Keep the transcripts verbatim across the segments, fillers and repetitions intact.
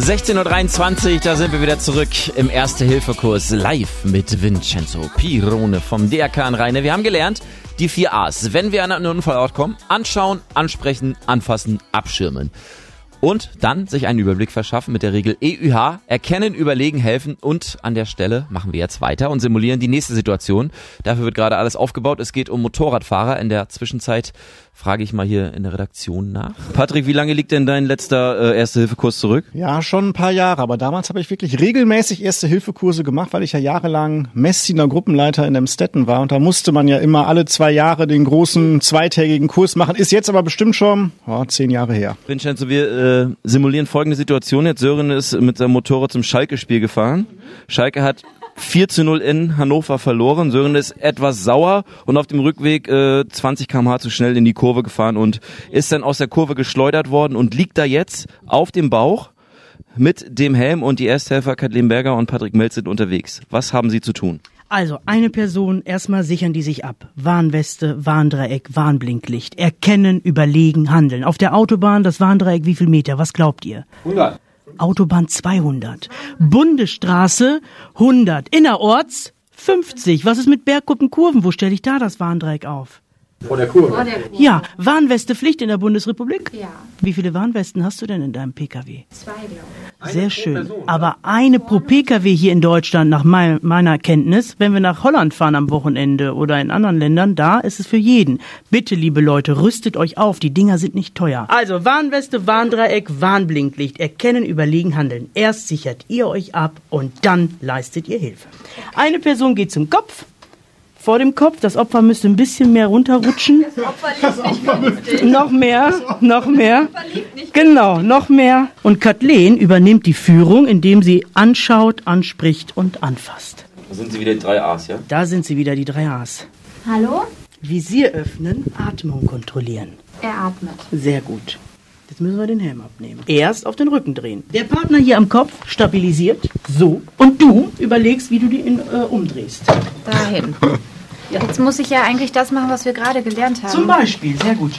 sechzehn Uhr dreiundzwanzig, da sind wir wieder zurück im Erste-Hilfe-Kurs live mit Vincenzo Pirone vom D R K in Rheine. Wir haben gelernt, die vier A's. Wenn wir an einen Unfallort kommen, anschauen, ansprechen, anfassen, abschirmen. Und dann sich einen Überblick verschaffen mit der Regel E U H, erkennen, überlegen, helfen und an der Stelle machen wir jetzt weiter und simulieren die nächste Situation. Dafür wird gerade alles aufgebaut. Es geht um Motorradfahrer. In der Zwischenzeit frage ich mal hier in der Redaktion nach. Patrick, wie lange liegt denn dein letzter äh, Erste-Hilfe-Kurs zurück? Ja, schon ein paar Jahre, aber damals habe ich wirklich regelmäßig Erste-Hilfe-Kurse gemacht, weil ich ja jahrelang Messdiener Gruppenleiter in Emstetten war und da musste man ja immer alle zwei Jahre den großen zweitägigen Kurs machen. Ist jetzt aber bestimmt schon oh, zehn Jahre her. Vincenzo, wir äh, simulieren folgende Situation. Jetzt Sören ist mit seinem Motorrad zum Schalke-Spiel gefahren. Schalke hat vier zu null in Hannover verloren. Sören ist etwas sauer und auf dem Rückweg äh, zwanzig Kilometer pro Stunde zu schnell in die Kurve gefahren und ist dann aus der Kurve geschleudert worden und liegt da jetzt auf dem Bauch mit dem Helm und die Ersthelfer Kathleen Berger und Patrick Melz sind unterwegs. Was haben sie zu tun? Also, eine Person, erstmal sichern die sich ab. Warnweste, Warndreieck, Warnblinklicht. Erkennen, überlegen, handeln. Auf der Autobahn, das Warndreieck, wie viel Meter? Was glaubt ihr? hundert. Autobahn zweihundert. Bundesstraße hundert. Innerorts fünfzig. Was ist mit Bergkuppen, Kurven? Wo stelle ich da das Warndreieck auf? Vor der Kurve. Vor der Kurve. Ja, Warnweste Pflicht in der Bundesrepublik? Ja. Wie viele Warnwesten hast du denn in deinem P K W? Zwei, glaube ich. Sehr schön. Aber eine pro P K W hier in Deutschland, nach mein, meiner Kenntnis. Wenn wir nach Holland fahren am Wochenende oder in anderen Ländern, da ist es für jeden. Bitte, liebe Leute, rüstet euch auf. Die Dinger sind nicht teuer. Also Warnweste, Warndreieck, Warnblinklicht. Erkennen, überlegen, handeln. Erst sichert ihr euch ab und dann leistet ihr Hilfe. Eine Person geht zum Kopf. Vor dem Kopf, das Opfer müsste ein bisschen mehr runterrutschen. Das Opfer liegt nicht still. Noch mehr, noch mehr. Das Opfer liegt nicht Genau, noch mehr. Und Kathleen übernimmt die Führung, indem sie anschaut, anspricht und anfasst. Da sind sie wieder die drei A's, ja? Da sind sie wieder, die drei A's. Hallo? Visier öffnen, Atmung kontrollieren. Er atmet. Sehr gut. Jetzt müssen wir den Helm abnehmen. Erst auf den Rücken drehen. Der Partner hier am Kopf stabilisiert. So. Und du überlegst, wie du den äh, umdrehst. Dahin. Jetzt muss ich ja eigentlich das machen, was wir gerade gelernt haben. Zum Beispiel, sehr gut.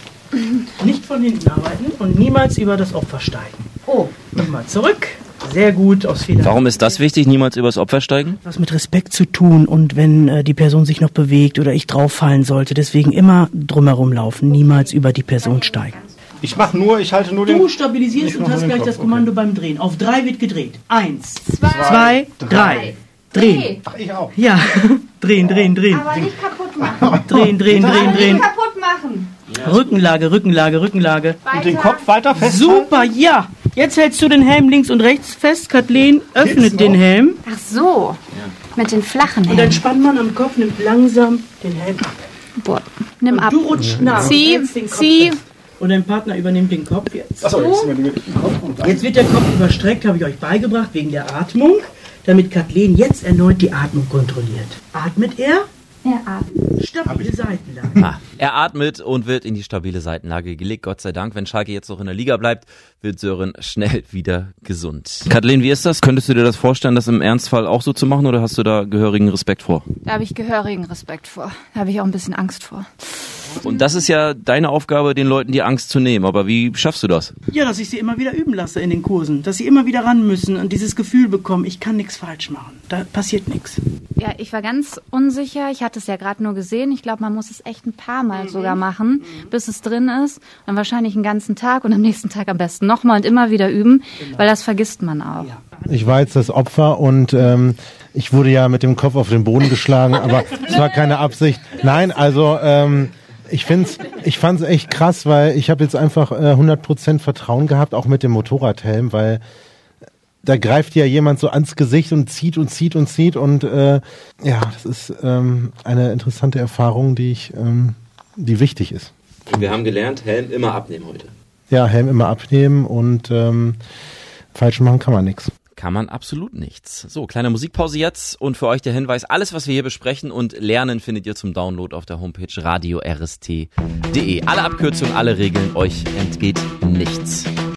Nicht von hinten arbeiten und niemals über das Opfer steigen. Oh, nochmal zurück. Sehr gut, aus Fehlern. Warum ist das wichtig, niemals übers Opfer steigen? Was mit Respekt zu tun und wenn äh, die Person sich noch bewegt oder ich drauf fallen sollte. Deswegen immer drumherum laufen, niemals über die Person steigen. Ich mach nur, ich halte nur den... Du stabilisierst und hast gleich das Kommando okay. beim Drehen. Auf drei wird gedreht. Eins, Zwei, zwei, drei. Drehen. Ach, ich auch. Ja, drehen, drehen, drehen. Aber nicht kaputt machen. Drehen, drehen, drehen, Aber drehen. nicht kaputt machen. Rückenlage, Rückenlage, Rückenlage. Weiter. Und den Kopf weiter festhalten? Super, ja. Jetzt hältst du den Helm links und rechts fest. Kathleen öffnet Geht's den noch? Helm. Ach so. Mit den flachen Und dann Händen. spannt man am Kopf, nimmt langsam den Helm ab. Boah. Nimm ab. Du rutschst nach. und Zieh, hältst den Kopf zieh. fest. Und dein Partner übernimmt den Kopf jetzt. Achso, jetzt sind wir mit dem Kopf und dann. Jetzt wird der Kopf überstreckt, habe ich euch beigebracht, wegen der Atmung, damit Kathleen jetzt erneut die Atmung kontrolliert. Atmet er? Er atmet. Stabile Seitenlage. Ah, er atmet und wird in die stabile Seitenlage gelegt. Gott sei Dank, wenn Schalke jetzt noch in der Liga bleibt, wird Sören schnell wieder gesund. Kathleen, wie ist das? Könntest du dir das vorstellen, das im Ernstfall auch so zu machen oder hast du da gehörigen Respekt vor? Da habe ich gehörigen Respekt vor. Da habe ich auch ein bisschen Angst vor. Und das ist ja deine Aufgabe, den Leuten die Angst zu nehmen. Aber wie schaffst du das? Ja, dass ich sie immer wieder üben lasse in den Kursen. Dass sie immer wieder ran müssen und dieses Gefühl bekommen, ich kann nichts falsch machen. Da passiert nichts. Ja, ich war ganz unsicher. Ich hatte es ja gerade nur gesehen. Ich glaube, man muss es echt ein paar Mal sogar machen, bis es drin ist. Dann wahrscheinlich einen ganzen Tag und am nächsten Tag am besten nochmal und immer wieder üben, weil das vergisst man auch. Ja. Ich war jetzt das Opfer und ähm, ich wurde ja mit dem Kopf auf den Boden geschlagen, aber es war keine Absicht. Nein, also ähm, ich find's, ich fand's echt krass, weil ich habe jetzt einfach äh, hundert Prozent Vertrauen gehabt, auch mit dem Motorradhelm, weil da greift ja jemand so ans Gesicht und zieht und zieht und zieht und äh, ja, das ist ähm, eine interessante Erfahrung, die ich, ähm, die wichtig ist. Wir haben gelernt, Helm immer abnehmen heute. Ja, Helm immer abnehmen und ähm, falsch machen kann man nichts. Kann man absolut nichts. So, kleine Musikpause jetzt und für euch der Hinweis, alles was wir hier besprechen und lernen findet ihr zum Download auf der Homepage radio r s t punkt d e. Alle Abkürzungen, alle Regeln, euch entgeht nichts.